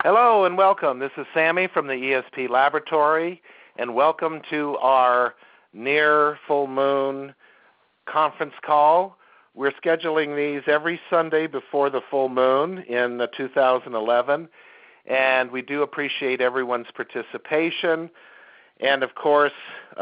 Hello and welcome. This is Sammy from the ESP Laboratory, and welcome to our near full moon conference call. We're scheduling these every Sunday before the full moon in 2011, and we do appreciate everyone's participation. And of course,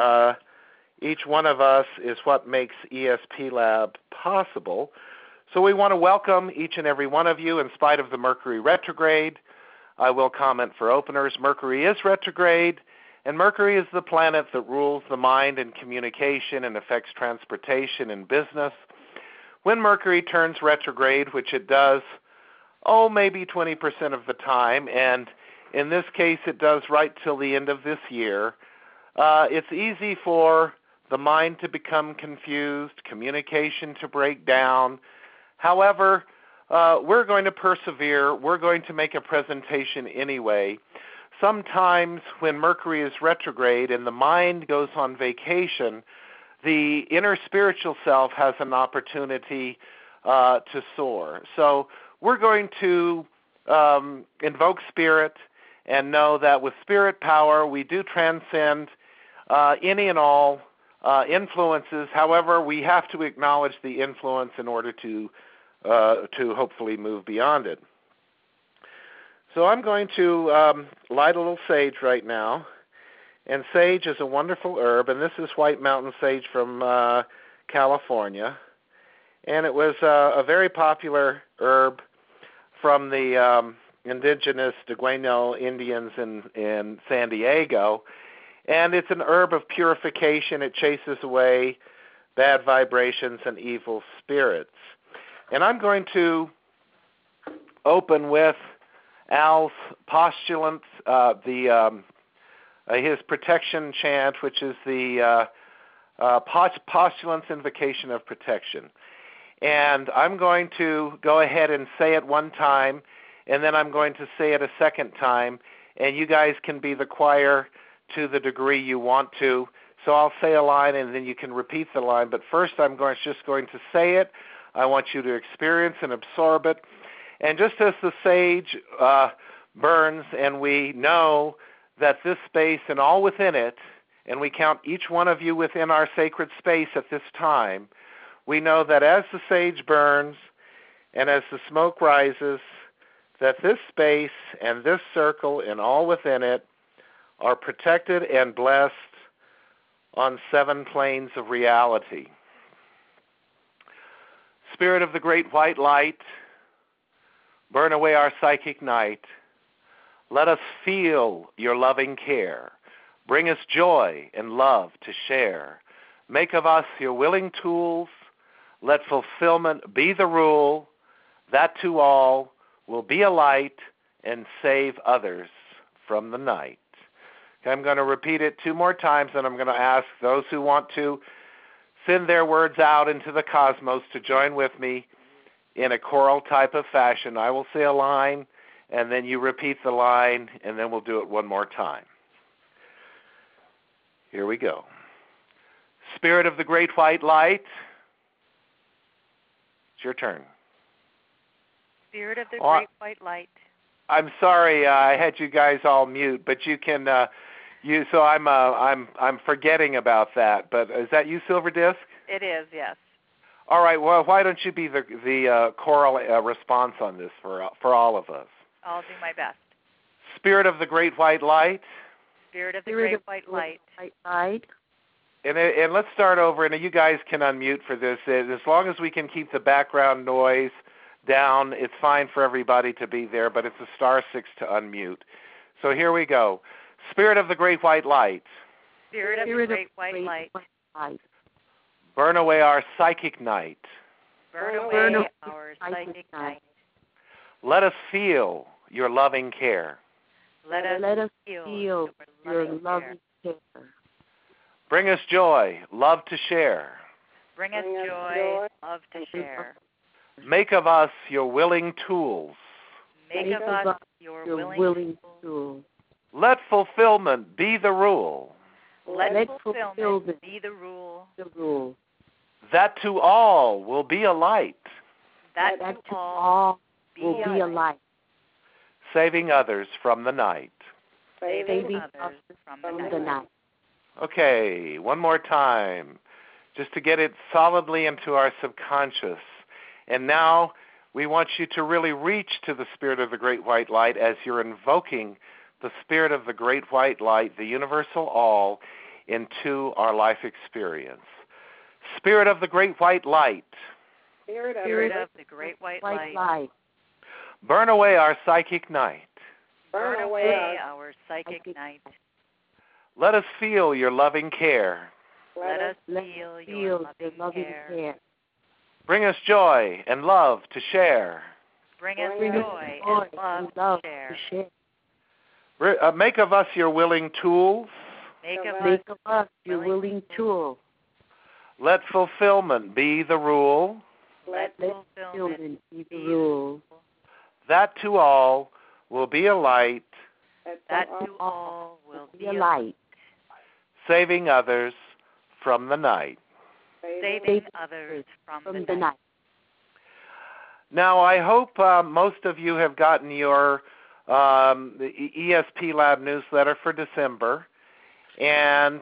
each one of us is what makes ESP Lab possible. So we want to welcome each and every one of you in spite of the Mercury retrograde. I will comment for openers. Mercury is retrograde, and Mercury is the planet that rules the mind and communication and affects transportation and business. When Mercury turns retrograde, which it does, maybe 20% of the time, and in this case it does right till the end of this year, it's easy for the mind to become confused, communication to break down. However, we're going to persevere. We're going to make a presentation anyway. Sometimes when Mercury is retrograde and the mind goes on vacation, the inner spiritual self has an opportunity to soar. So we're going to invoke spirit and know that with spirit power we do transcend any and all influences. However, we have to acknowledge the influence in order to hopefully move beyond it. So I'm going to light a little sage right now. And sage is a wonderful herb, and this is white mountain sage from California. And it was a very popular herb from the indigenous Degueño Indians in San Diego. And it's an herb of purification. It chases away bad vibrations and evil spirits. And I'm going to open with Al's postulants, his protection chant, which is the postulants invocation of protection. And I'm going to go ahead and say it one time, and then I'm going to say it a second time, and you guys can be the choir to the degree you want to. So I'll say a line, and then you can repeat the line. But first I'm just going to say it. I want you to experience and absorb it. And just as the sage burns, and we know that this space and all within it, and we count each one of you within our sacred space at this time, we know that as the sage burns and as the smoke rises, that this space and this circle and all within it are protected and blessed on 7 planes of reality. Spirit of the great white light, burn away our psychic night. Let us feel your loving care. Bring us joy and love to share. Make of us your willing tools. Let fulfillment be the rule. That to all will be a light and save others from the night. Okay, I'm going to repeat it 2 more times, and I'm going to ask those who want to send their words out into the cosmos to join with me in a choral type of fashion. I will say a line, and then you repeat the line, and then we'll do it one more time. Here we go. Spirit of the great white light, it's your turn. Spirit of the great white light. I'm sorry, I had you guys all mute, but you can. So I'm forgetting about that. But is that you, Silver Disc? It is, yes. All right. Well, why don't you be the choral response on this for all of us? I'll do my best. Spirit of the great white light. Spirit of the great white light. And let's start over. And you guys can unmute for this. As long as we can keep the background noise down, it's fine for everybody to be there. But it's a *6 to unmute. So here we go. Spirit of the great white light. Spirit of the great white light. Burn away our psychic night. Burn away our psychic night. Let us feel your loving care. Let us feel your loving care. Bring us joy, love to share. Bring us joy, love to share. Make of us your willing tools. Make of us your willing tools. Let fulfillment be the rule. Let fulfillment be the rule. That to all will be a light. That to all will be a light. saving others from the night. Saving others from the night. Okay, one more time, just to get it solidly into our subconscious. And now we want you to really reach to the Spirit of the Great White Light as you're invoking the Spirit of the Great White Light, the universal all, into our life experience. Spirit of the Great White Light. Spirit of the Great White Light. Burn away our psychic night. Burn away our psychic night. Let us feel your loving care. Let us feel your loving care. Bring us joy and love to share. Bring us joy and love to share. Make of us your willing tools. Make of us your willing tool. Let fulfillment be the rule. Let fulfillment be the rule. That to all will be a light. That to all will be a light. Saving others from the night. Saving others from the night. Now, I hope most of you have gotten your the ESP Lab newsletter for December. And,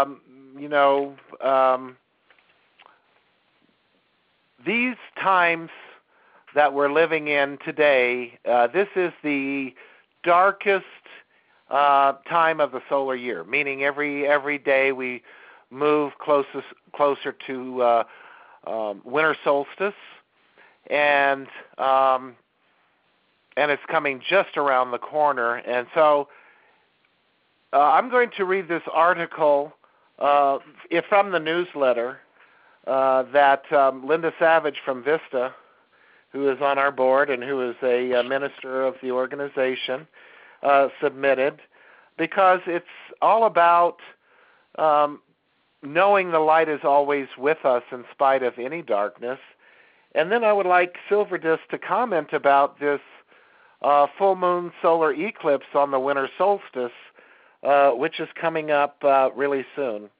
these times that we're living in today, this is the darkest time of the solar year, meaning every day we move closer to winter solstice, and it's coming just around the corner. And so I'm going to read this article from the newsletter that Linda Savage from Vista, who is on our board and who is a minister of the organization, submitted, because it's all about knowing the light is always with us in spite of any darkness. And then I would like Silver Disc to comment about this full moon solar eclipse on the winter solstice, which is coming up really soon.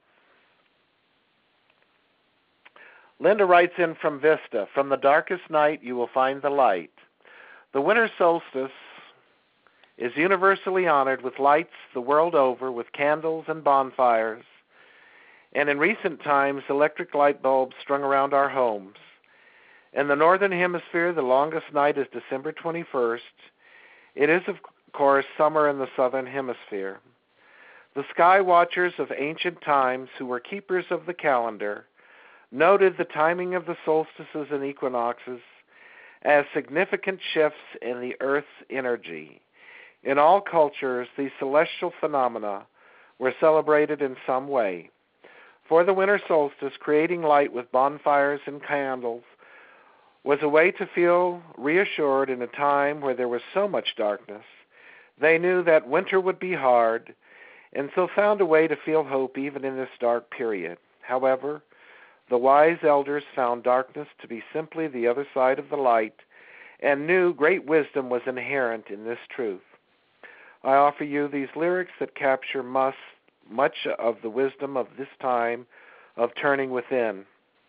Linda writes in from Vista, "From the darkest night you will find the light. The winter solstice is universally honored with lights the world over, with candles and bonfires, and in recent times electric light bulbs strung around our homes. In the northern hemisphere, the longest night is December 21st. It is, of course, summer in the southern hemisphere. The sky watchers of ancient times, who were keepers of the calendar, noted the timing of the solstices and equinoxes as significant shifts in the Earth's energy. In all cultures, these celestial phenomena were celebrated in some way. For the winter solstice, creating light with bonfires and candles was a way to feel reassured in a time where there was so much darkness. They knew that winter would be hard, and so found a way to feel hope even in this dark period. However, the wise elders found darkness to be simply the other side of the light, and knew great wisdom was inherent in this truth. I offer you these lyrics that capture much of the wisdom of this time of turning within.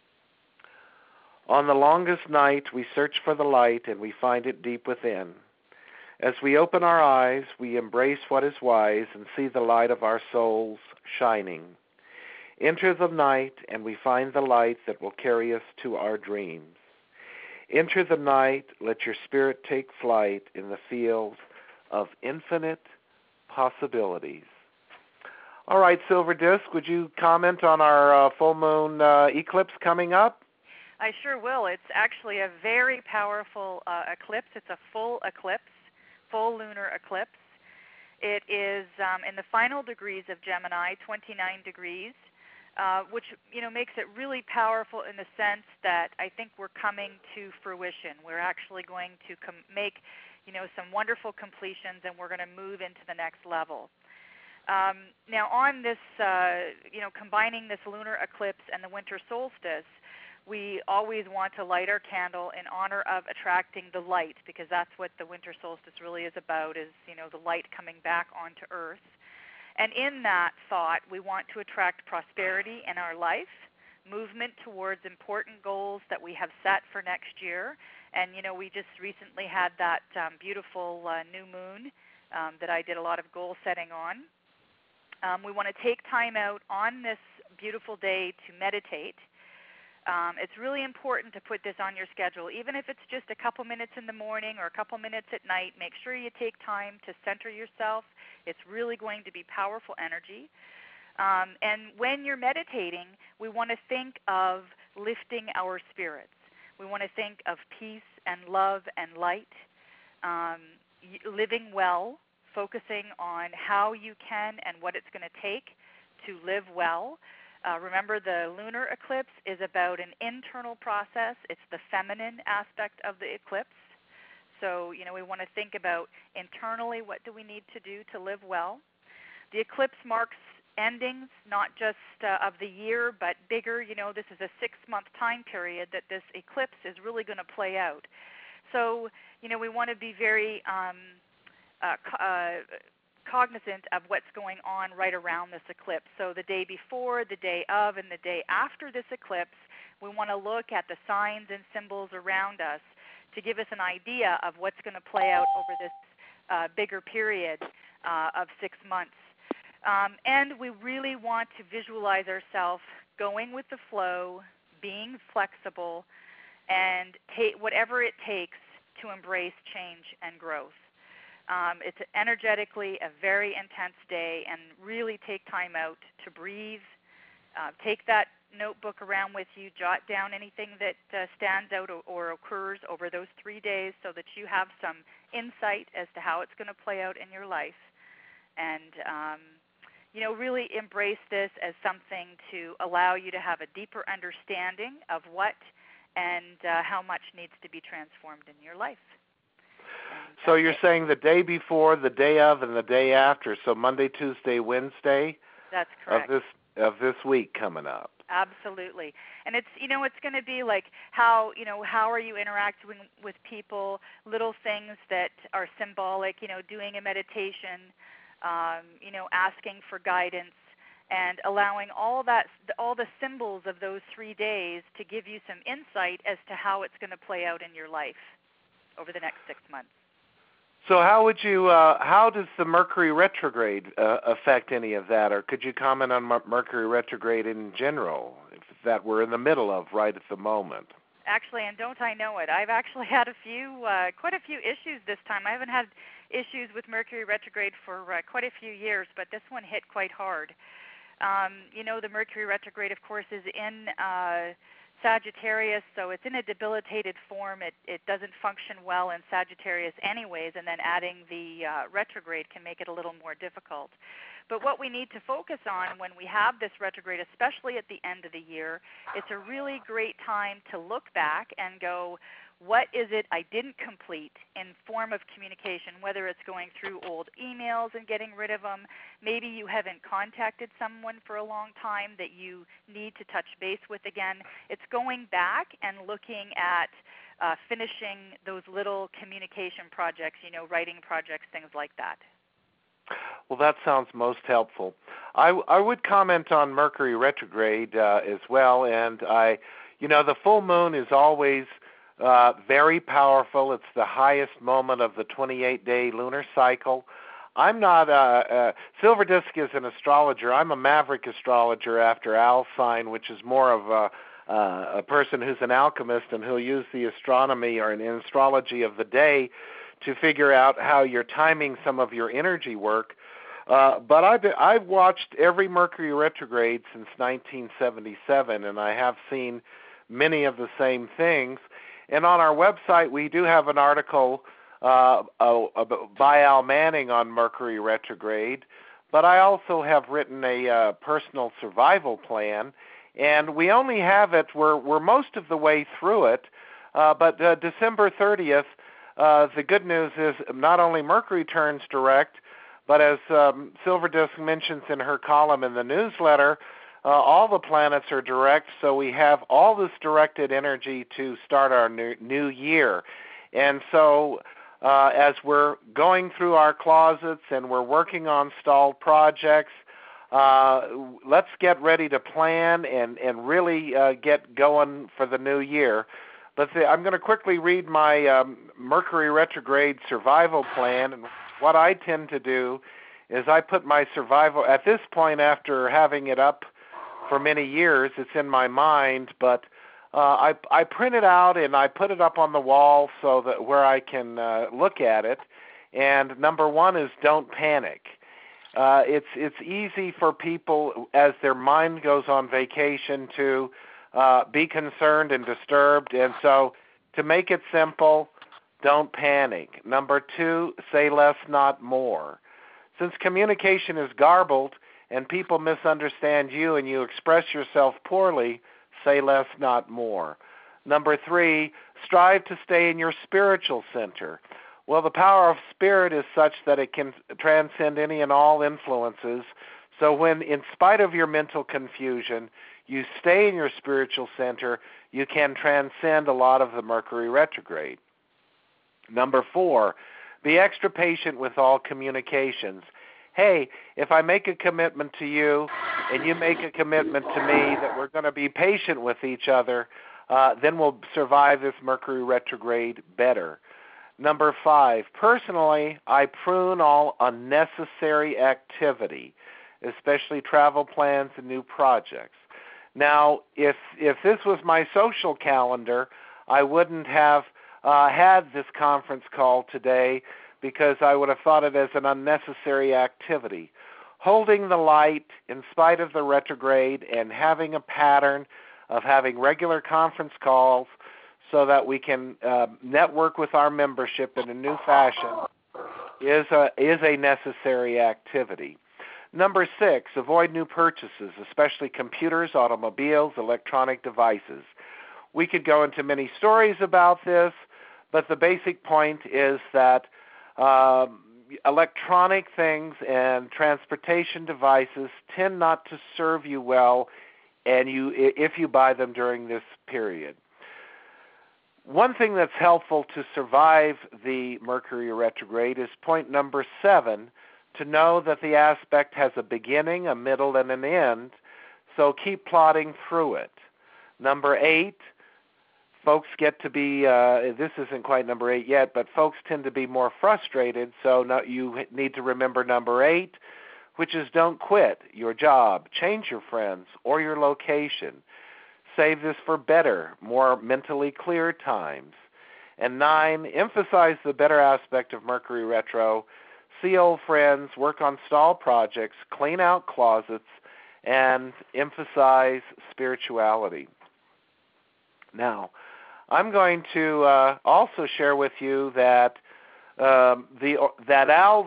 On the longest night we search for the light, and we find it deep within. As we open our eyes, we embrace what is wise and see the light of our souls shining. Enter the night, and we find the light that will carry us to our dreams. Enter the night, let your spirit take flight in the field of infinite possibilities." All right, Silver Disc, would you comment on our full moon eclipse coming up? I sure will. It's actually a very powerful eclipse. It's a full eclipse, full lunar eclipse. It is in the final degrees of Gemini, 29 degrees, which makes it really powerful in the sense that I think we're coming to fruition. We're actually going to make some wonderful completions, and we're going to move into the next level. Now, on this, combining this lunar eclipse and the winter solstice, we always want to light our candle in honor of attracting the light, because that's what the winter solstice really is about, is, the light coming back onto Earth. And in that thought, we want to attract prosperity in our life. movement towards important goals that we have set for next year. And, we just recently had that beautiful new moon that I did a lot of goal setting on. We want to take time out on this beautiful day to meditate. It's really important to put this on your schedule, even if it's just a couple minutes in the morning or a couple minutes at night. Make sure you take time to center yourself. It's really going to be powerful energy. And when you're meditating, we want to think of lifting our spirits. We want to think of peace and love and light, living well, focusing on how you can and what it's going to take to live well. Remember, the lunar eclipse is about an internal process. It's the feminine aspect of the eclipse. So, we want to think about internally, what do we need to do to live well. The eclipse marks endings, not just of the year, but bigger. This is a 6-month time period that this eclipse is really going to play out. So, we want to be very cognizant of what's going on right around this eclipse. So the day before, the day of, and the day after this eclipse, we want to look at the signs and symbols around us to give us an idea of what's going to play out over this bigger period of 6 months. And we really want to visualize ourselves going with the flow, being flexible, and whatever it takes to embrace change and growth. It's energetically a very intense day, and really take time out to breathe. Take that notebook around with you, jot down anything that stands out or occurs over those 3 days so that you have some insight as to how it's going to play out in your life. And, really embrace this as something to allow you to have a deeper understanding of what and how much needs to be transformed in your life. So you're saying the day before, the day of, and the day after. So Monday, Tuesday, Wednesday. That's correct. Of this week coming up. Absolutely. And it's it's going to be like how are you interacting with people, little things that are symbolic, doing a meditation, asking for guidance, and allowing all the symbols of those 3 days to give you some insight as to how it's going to play out in your life over the next 6 months. So how does the Mercury retrograde affect any of that, or could you comment on Mercury retrograde in general, if that we're in the middle of right at the moment? Actually, and don't I know it, I've actually had quite a few issues this time. I haven't had issues with Mercury retrograde for quite a few years, but this one hit quite hard. The Mercury retrograde, of course, is in Sagittarius, so it's in a debilitated form. It doesn't function well in Sagittarius anyways, and then adding the retrograde can make it a little more difficult. But what we need to focus on when we have this retrograde, especially at the end of the year, it's a really great time to look back and go, what is it I didn't complete in form of communication, whether it's going through old emails and getting rid of them. Maybe you haven't contacted someone for a long time that you need to touch base with again. It's going back and looking at finishing those little communication projects, writing projects, things like that. Well, that sounds most helpful. I would comment on Mercury retrograde as well, and the full moon is always very powerful. It's the highest moment of the 28-day lunar cycle. I'm not Silver Disc is an astrologer. I'm a maverick astrologer after Al sign, which is more of a person who's an alchemist and who'll use the astronomy or an astrology of the day to figure out how you're timing some of your energy work. But I've watched every Mercury retrograde since 1977, and I have seen many of the same things. And on our website, we do have an article by Al Manning on Mercury retrograde, but I also have written a personal survival plan, and we only have it, we're most of the way through it, but December 30th, the good news is not only Mercury turns direct, but as Silver Disc mentions in her column in the newsletter, all the planets are direct, so we have all this directed energy to start our new year. And so as we're going through our closets and we're working on stalled projects, let's get ready to plan and really get going for the new year. I'm going to quickly read my Mercury retrograde survival plan, and what I tend to do is I put my survival, at this point after having it up for many years, it's in my mind, but I print it out and I put it up on the wall so that where I can look at it. And number one is don't panic. It's easy for people as their mind goes on vacation to be concerned and disturbed. And so to make it simple, don't panic. Number two, say less, not more. Since communication is garbled and people misunderstand you and you express yourself poorly, say less, not more. Number three, strive to stay in your spiritual center. Well, the power of spirit is such that it can transcend any and all influences. So when, in spite of your mental confusion, you stay in your spiritual center, you can transcend a lot of the Mercury retrograde. Number four, be extra patient with all communications. Hey, if I make a commitment to you and you make a commitment to me that we're going to be patient with each other, then we'll survive this Mercury retrograde better. Number five, personally, I prune all unnecessary activity, especially travel plans and new projects. Now, if this was my social calendar, I wouldn't have had this conference call today, because I would have thought it as an unnecessary activity. Holding the light in spite of the retrograde and having a pattern of having regular conference calls so that we can network with our membership in a new fashion is a necessary activity. Number six, avoid new purchases, especially computers, automobiles, electronic devices. We could go into many stories about this, but the basic point is that electronic things and transportation devices tend not to serve you well if you buy them during this period. One thing that's helpful to survive the Mercury retrograde is point number 7, to know that the aspect has a beginning, a middle, and an end, so keep plodding through it. Number 8, folks get to be, this isn't quite number 8 yet, but folks tend to be more frustrated, so you need to remember number 8, which is don't quit your job, change your friends, or your location. Save this for better, more mentally clear times. And 9, emphasize the better aspect of Mercury retro, see old friends, work on stall projects, clean out closets, and emphasize spirituality. Now, I'm going to also share with you that that Al's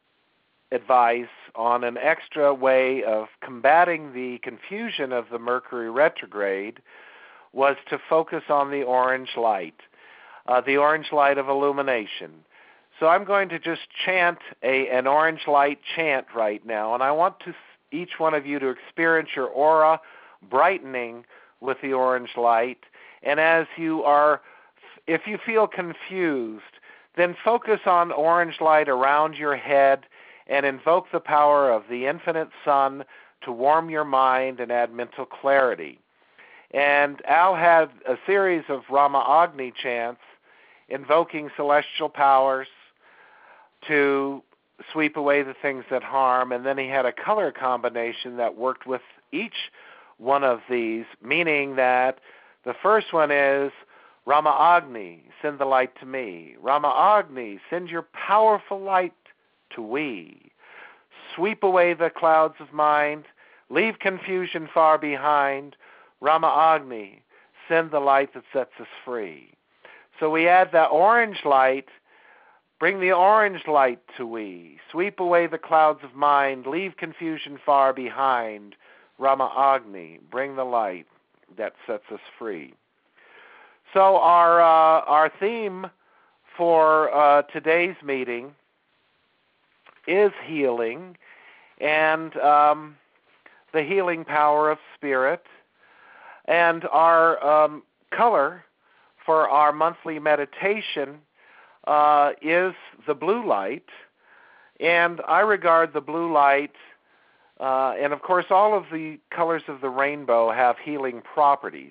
advice on an extra way of combating the confusion of the Mercury retrograde was to focus on the orange light of illumination. So I'm going to just chant an orange light chant right now, and I want each one of you to experience your aura brightening with the orange light. And if you feel confused, then focus on orange light around your head and invoke the power of the infinite sun to warm your mind and add mental clarity. And Al had a series of Rama Agni chants invoking celestial powers to sweep away the things that harm, and then he had a color combination that worked with each one of these, meaning that the first one is Rama Agni, send the light to me. Rama Agni, send your powerful light to we. Sweep away the clouds of mind, leave confusion far behind. Rama Agni, send the light that sets us free. So we add the orange light, bring the orange light to we. Sweep away the clouds of mind, leave confusion far behind. Rama Agni, bring the light that sets us free. So our theme for today's meeting is healing and the healing power of spirit. And our color for our monthly meditation is the blue light. And I regard the blue light And of course, all of the colors of the rainbow have healing properties.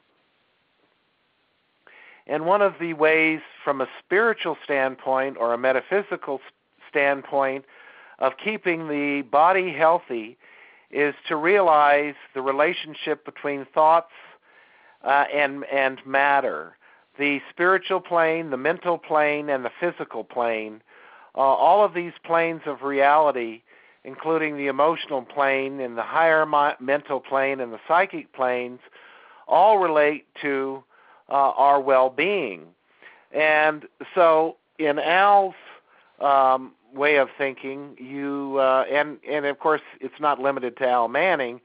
And one of the ways from a spiritual standpoint or a metaphysical standpoint of keeping the body healthy is to realize the relationship between thoughts and matter. The spiritual plane, the mental plane, and the physical plane, all of these planes of reality, including the emotional plane and the higher mental plane and the psychic planes, all relate to our well-being. And so in Al's way of thinking, and of course it's not limited to Al Manning,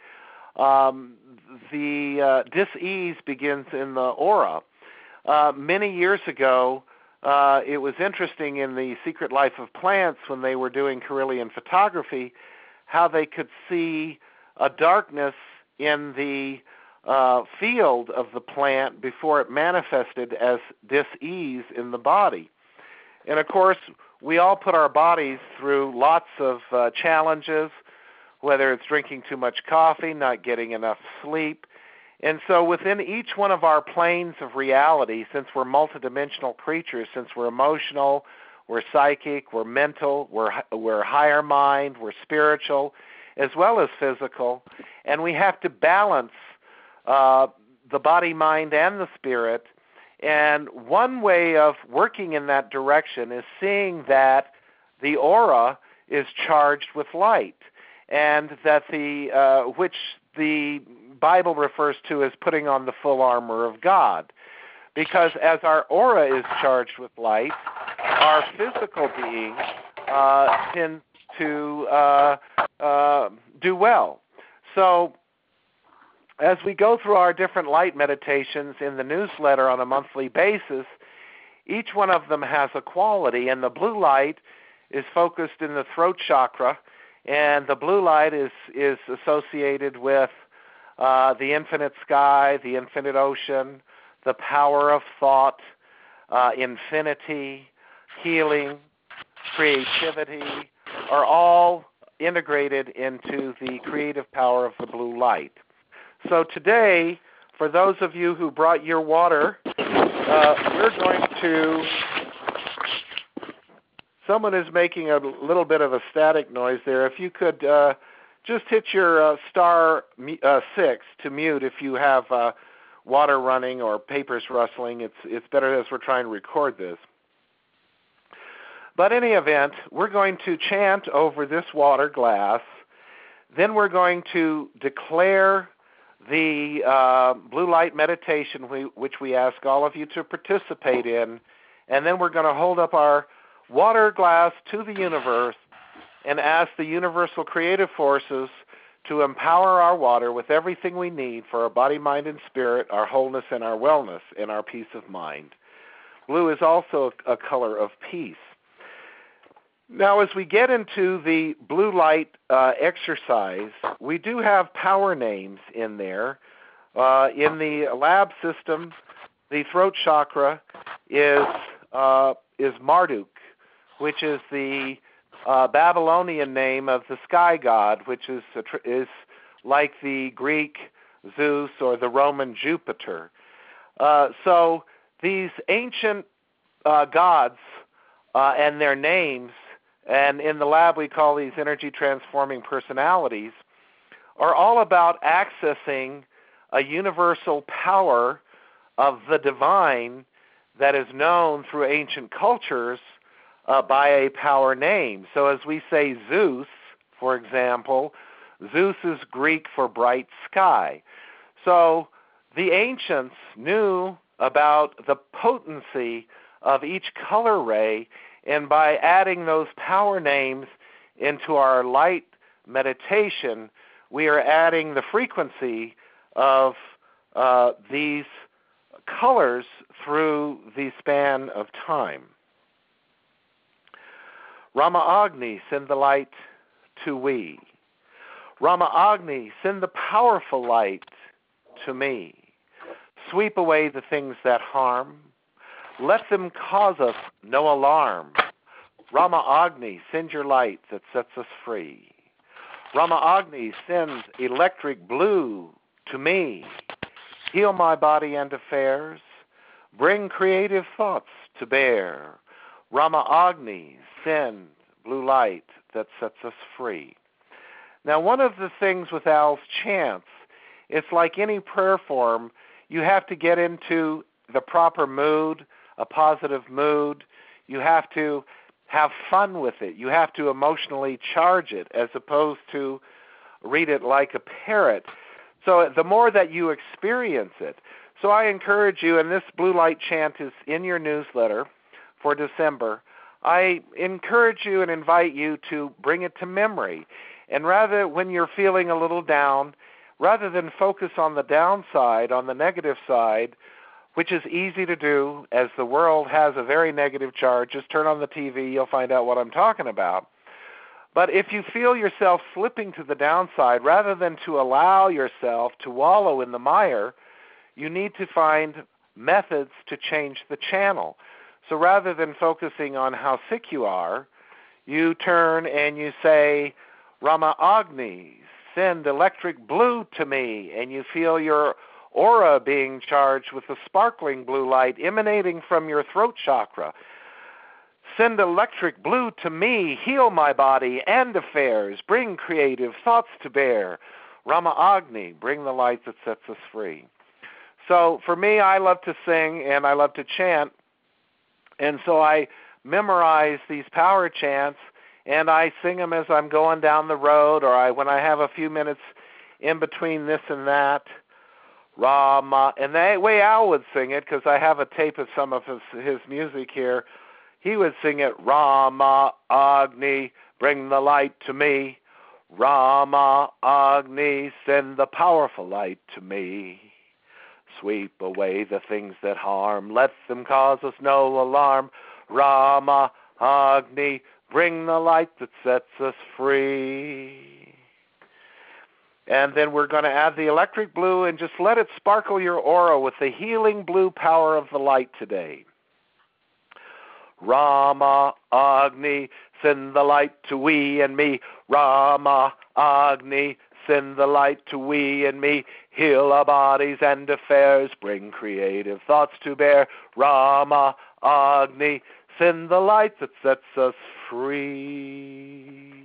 the dis-ease begins in the aura. Many years ago, it was interesting in The Secret Life of Plants when they were doing Kirlian photography, how they could see a darkness in the field of the plant before it manifested as dis-ease in the body. And of course, we all put our bodies through lots of challenges, whether it's drinking too much coffee, not getting enough sleep. And so within each one of our planes of reality, since we're multidimensional creatures, since we're emotional, we're psychic, we're mental, we're higher mind, we're spiritual, as well as physical, and we have to balance the body, mind, and the spirit. And one way of working in that direction is seeing that the aura is charged with light, and that which the Bible refers to as putting on the full armor of God. Because as our aura is charged with light, our physical being tends to do well. So as we go through our different light meditations in the newsletter on a monthly basis, each one of them has a quality, and the blue light is focused in the throat chakra, and the blue light is associated with the infinite sky, the infinite ocean, the power of thought, infinity, healing, creativity, are all integrated into the creative power of the blue light. So today, for those of you who brought your water, we're going to... Someone is making a little bit of a static noise there. If you could just hit your star 6 to mute if you have water running or papers rustling. It's better as we're trying to record this. But in any event, we're going to chant over this water glass. Then we're going to declare the blue light meditation, which we ask all of you to participate in. And then we're going to hold up our water glass to the universe and ask the universal creative forces to empower our water with everything we need for our body, mind, and spirit, our wholeness and our wellness, and our peace of mind. Blue is also a color of peace. Now, as we get into the blue light exercise, we do have power names in there. In the lab system, the throat chakra is Marduk, which is the Babylonian name of the sky god, which is like the Greek Zeus or the Roman Jupiter. So these ancient gods and their names, and in the lab we call these energy transforming personalities, are all about accessing a universal power of the divine that is known through ancient cultures by a power name. So as we say Zeus, for example, Zeus is Greek for bright sky. So the ancients knew about the potency of each color ray, and by adding those power names into our light meditation, we are adding the frequency of these colors through the span of time. Rama Agni, send the light to we. Rama Agni, send the powerful light to me. Sweep away the things that harm. Let them cause us no alarm. Rama Agni, send your light that sets us free. Rama Agni, send electric blue to me. Heal my body and affairs. Bring creative thoughts to bear. Rama Agni, send blue light that sets us free. Now, one of the things with Al's chants, it's like any prayer form, you have to get into the proper mood, a positive mood. You have to have fun with it. You have to emotionally charge it as opposed to read it like a parrot. So the more that you experience it. So I encourage you, and this blue light chant is in your newsletter for December, I encourage you and invite you to bring it to memory. And rather, when you're feeling a little down, rather than focus on the downside, on the negative side, which is easy to do, as the world has a very negative charge. Just turn on the TV, you'll find out what I'm talking about. But if you feel yourself slipping to the downside, rather than to allow yourself to wallow in the mire, you need to find methods to change the channel. So rather than focusing on how sick you are, you turn and you say, Rama Agni, send electric blue to me, and you feel your aura being charged with a sparkling blue light emanating from your throat chakra. Send electric blue to me, heal my body and affairs, bring creative thoughts to bear. Rama Agni, bring the light that sets us free. So for me, I love to sing and I love to chant, and so I memorize these power chants, and I sing them as I'm going down the road, or when I have a few minutes in between this and that. Rama, and the way Al would sing it, because I have a tape of some of his music here, he would sing it, Rama Agni, bring the light to me. Rama Agni, send the powerful light to me. Sweep away the things that harm, let them cause us no alarm. Rama Agni, bring the light that sets us free. And then we're going to add the electric blue and just let it sparkle your aura with the healing blue power of the light today. Rama Agni, send the light to we and me. Rama Agni, send the light to we and me. Heal our bodies and affairs, bring creative thoughts to bear. Rama Agni, send the light that sets us free.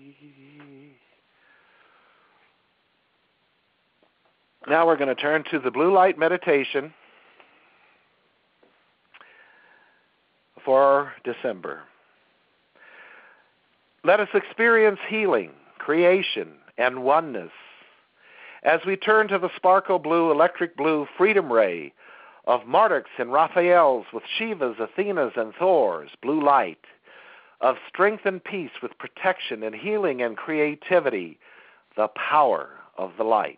Now we're going to turn to the blue light meditation for December. Let us experience healing, creation, and oneness as we turn to the sparkle blue, electric blue freedom ray of Marduks and Raphaels with Shiva's, Athena's, and Thor's blue light, of strength and peace with protection and healing and creativity, the power of the light.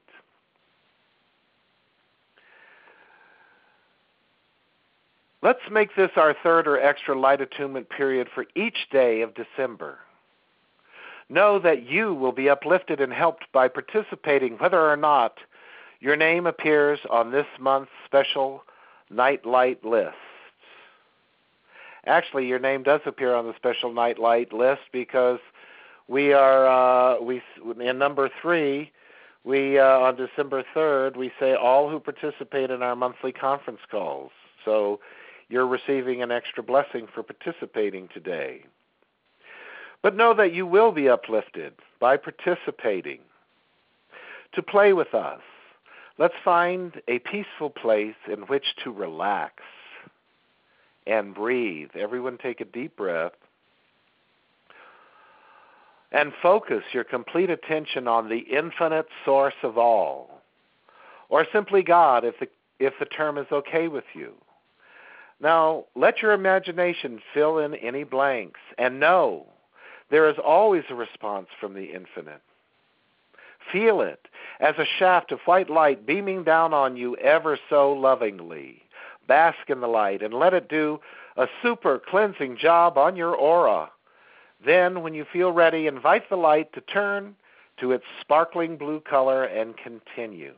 Let's make this our third or extra light attunement period for each day of December. Know that you will be uplifted and helped by participating whether or not your name appears on this month's special Night Light list. Actually, your name does appear on the special Night Light list because we are in number 3. On December 3rd, we say all who participate in our monthly conference calls. So you're receiving an extra blessing for participating today. But know that you will be uplifted by participating. To play with us, let's find a peaceful place in which to relax and breathe. Everyone take a deep breath and focus your complete attention on the infinite source of all, or simply God if the term is okay with you. Now, let your imagination fill in any blanks, and know there is always a response from the infinite. Feel it as a shaft of white light beaming down on you ever so lovingly. Bask in the light and let it do a super cleansing job on your aura. Then, when you feel ready, invite the light to turn to its sparkling blue color and continue.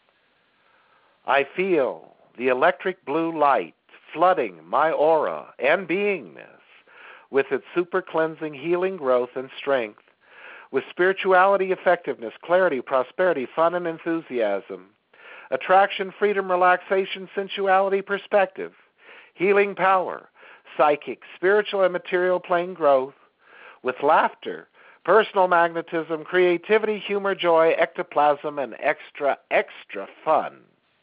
I feel the electric blue light flooding my aura and beingness with its super cleansing healing growth and strength. with spirituality, effectiveness, clarity, prosperity, fun, and enthusiasm, attraction, freedom, relaxation, sensuality, perspective, healing power, psychic, spiritual, and material plane growth, with laughter, personal magnetism, creativity, humor, joy, ectoplasm, and extra fun.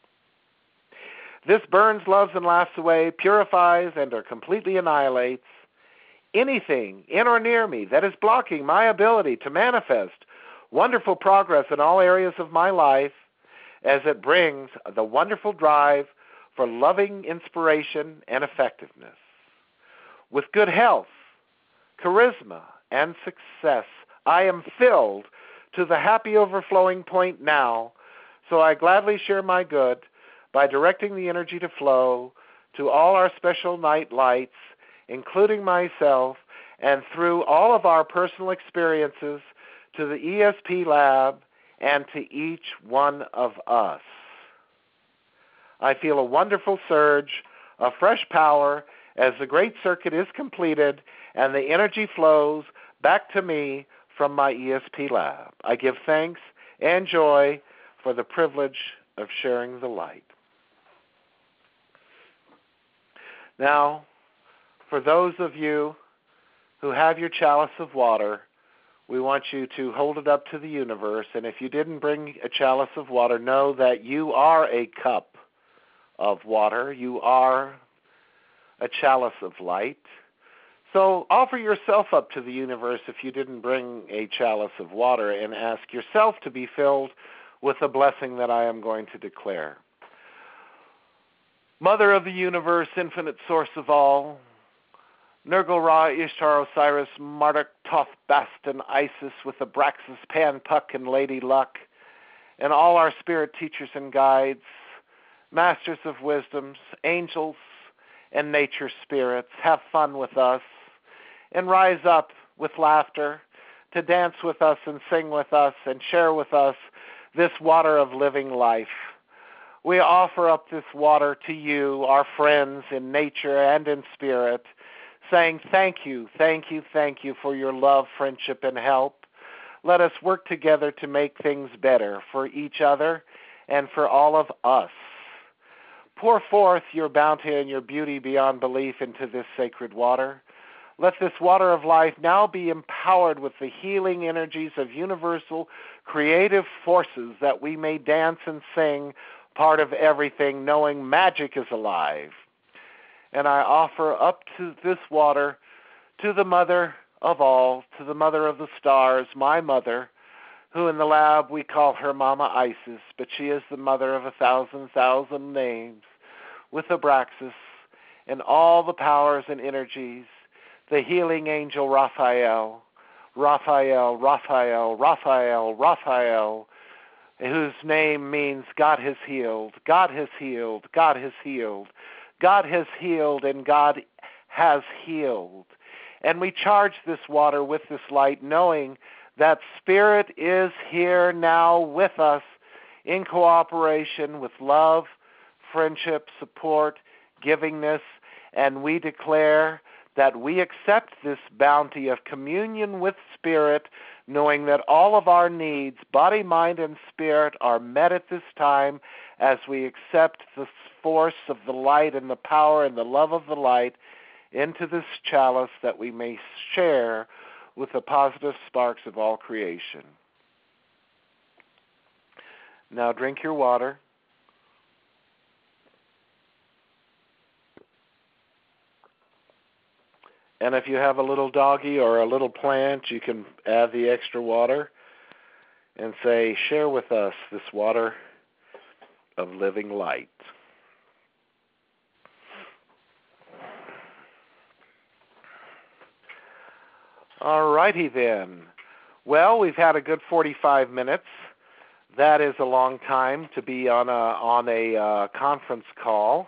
This burns, loves, and laughs away, purifies, and or completely annihilates anything in or near me that is blocking my ability to manifest wonderful progress in all areas of my life, as it brings the wonderful drive for loving inspiration and effectiveness. With good health, charisma, and success, I am filled to the happy overflowing point now, so I gladly share my good by directing the energy to flow to all our special night lights, including myself, and through all of our personal experiences to the ESP lab and to each one of us. I feel a wonderful surge of fresh power as the great circuit is completed and the energy flows back to me from my ESP lab. I give thanks and joy for the privilege of sharing the light. Now, for those of you who have your chalice of water, we want you to hold it up to the universe. And if you didn't bring a chalice of water, know that you are a cup of water. You are a chalice of light. So offer yourself up to the universe if you didn't bring a chalice of water, and ask yourself to be filled with the blessing that I am going to declare. Mother of the universe, infinite source of all, Nergal, Ra, Ishtar, Osiris, Marduk, Thoth, Bastan, Isis, with Abraxas, Pan, Puck, and Lady Luck, and all our spirit teachers and guides, masters of wisdoms, angels, and nature spirits, have fun with us, and rise up with laughter to dance with us and sing with us and share with us this water of living life. We offer up this water to you, our friends in nature and in spirit, saying thank you, thank you, thank you for your love, friendship, and help. Let us work together to make things better for each other and for all of us. Pour forth your bounty and your beauty beyond belief into this sacred water. Let this water of life now be empowered with the healing energies of universal creative forces, that we may dance and sing part of everything, knowing magic is alive. And I offer up to this water to the mother of all, to the mother of the stars, my mother, who in the lab we call her Mama Isis, but she is the mother of 1,000,000 names, with Abraxas and all the powers and energies, the healing angel Raphael, Raphael, Raphael, Raphael, Raphael, whose name means God has healed, God has healed, God has healed, God has healed, and God has healed. And we charge this water with this light, knowing that Spirit is here now with us in cooperation with love, friendship, support, givingness, and we declare that we accept this bounty of communion with Spirit, knowing that all of our needs, body, mind, and spirit, are met at this time as we accept the force of the light and the power and the love of the light into this chalice, that we may share with the positive sparks of all creation. Now drink your water. And if you have a little doggy or a little plant, you can add the extra water and say, share with us this water of living light. All righty then. Well, we've had a good 45 minutes. That is a long time to be on a conference call.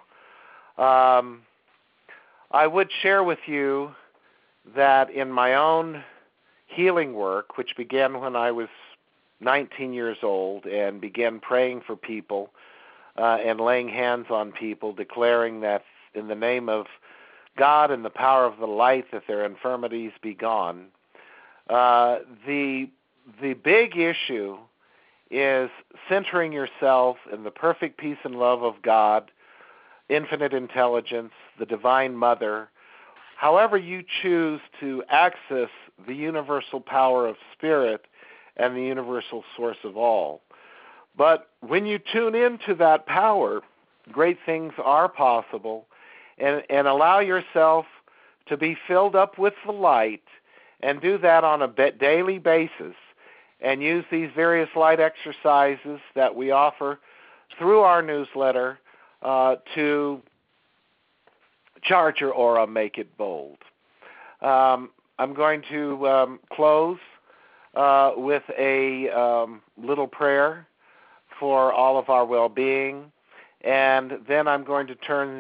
I would share with you that in my own healing work, which began when I was 19 years old, and began praying for people and laying hands on people, declaring that in the name of God and the power of the light that their infirmities be gone. The the big issue is centering yourself in the perfect peace and love of God, infinite intelligence, the Divine Mother, however you choose to access the universal power of Spirit and the universal source of all. But when you tune into that power, great things are possible, and allow yourself to be filled up with the light, and do that on a daily basis, and use these various light exercises that we offer through our newsletter to charge your aura, make it bold. I'm going to close with a little prayer for all of our well-being, and then I'm going to turn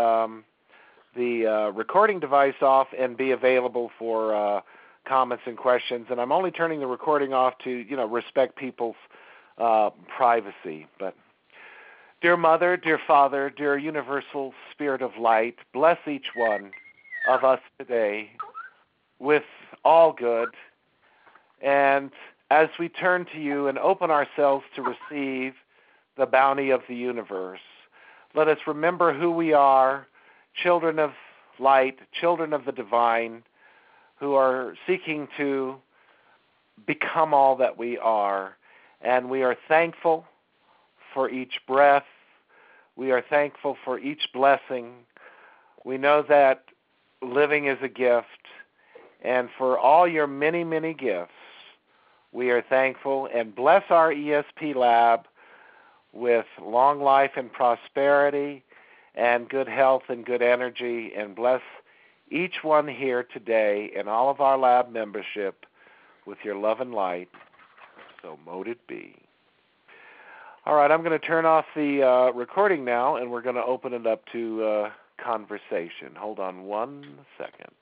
the recording device off and be available for comments and questions. And I'm only turning the recording off to, respect people's privacy. But dear Mother, dear Father, dear Universal Spirit of Light, bless each one of us today with all good. And as we turn to you and open ourselves to receive the bounty of the universe, let us remember who we are, children of light, children of the divine, who are seeking to become all that we are. And we are thankful for each breath. We are thankful for each blessing. We know that living is a gift. And for all your many, many gifts, we are thankful, and bless our ESP Lab with long life and prosperity and good health and good energy, and bless each one here today and all of our lab membership with your love and light. So mote it be. All right, I'm going to turn off the recording now, and we're going to open it up to conversation. Hold on 1 second.